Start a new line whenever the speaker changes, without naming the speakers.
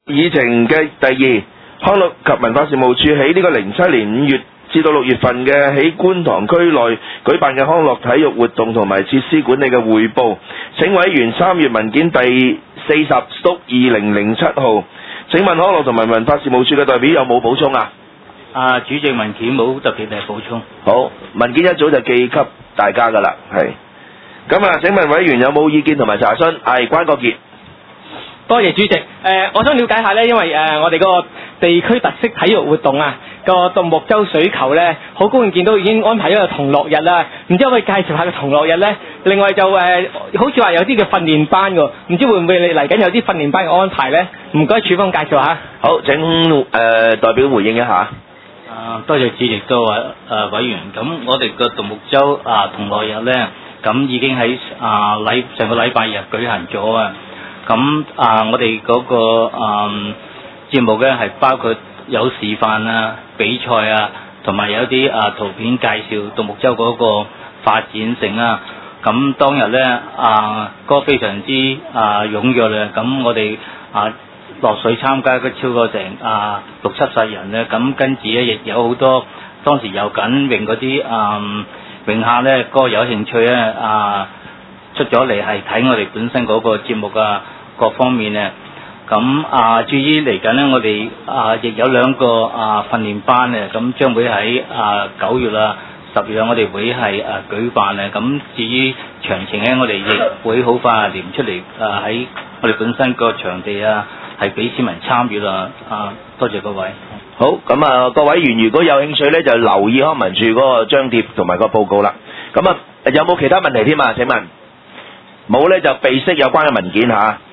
議程嘅第二，康樂及文化事務處喺呢個07年5月至到6月份嘅喺觀塘區內舉辦嘅康樂體育活動同埋設施管理嘅匯報。請委員3月文件第40/2007號。請問康樂同埋文化事務處嘅代表有冇補充啊？
主席，文件冇特別嘅補充。
好，文件一早就寄給大家㗎啦，係。咁啊，請問委員有冇意見同埋查詢？係關國傑。
多謝主席。我想了解下呢，因為我哋個地區特色體育活動啊，個獨木舟水球呢，好高興見到已經安排咗個同樂日啦。唔知可唔可以介紹下個同樂日呢？另外就好似話有啲嘅訓練班喎，唔知會唔會你嚟緊有啲訓練班嘅安排呢？唔該，處方介紹下。
好，請代表回應一下。
多謝主席多位委員。咁我哋個獨木舟同樂日呢，咁已經喺上個禮拜日舉行咗啊。咁我哋嗰個節目咧係包括有示範啊、比賽啊，同埋有啲圖片介紹獨木舟嗰個發展性啦。咁當日咧歌非常之踴躍咧，咁我哋落水參加嘅超過成60-70人咧，咁跟住咧亦有好多當時游緊泳嗰啲泳客咧，個有興趣咧出咗嚟係睇我哋本身嗰個節目啊各方面咧。咁至於嚟緊咧，我哋亦有2個訓練班咧，咁將會喺9月啊、10月我哋會係舉辦咧。咁至於詳情咧，我哋亦會好快連出嚟喺我哋本身個場地係俾市民參與啦。多謝各位。
好，咁各位員如果有興趣咧，就留意康文署嗰個張貼同埋個報告啦。咁有冇其他問題添啊？請問冇咧就備悉有關嘅文件嚇。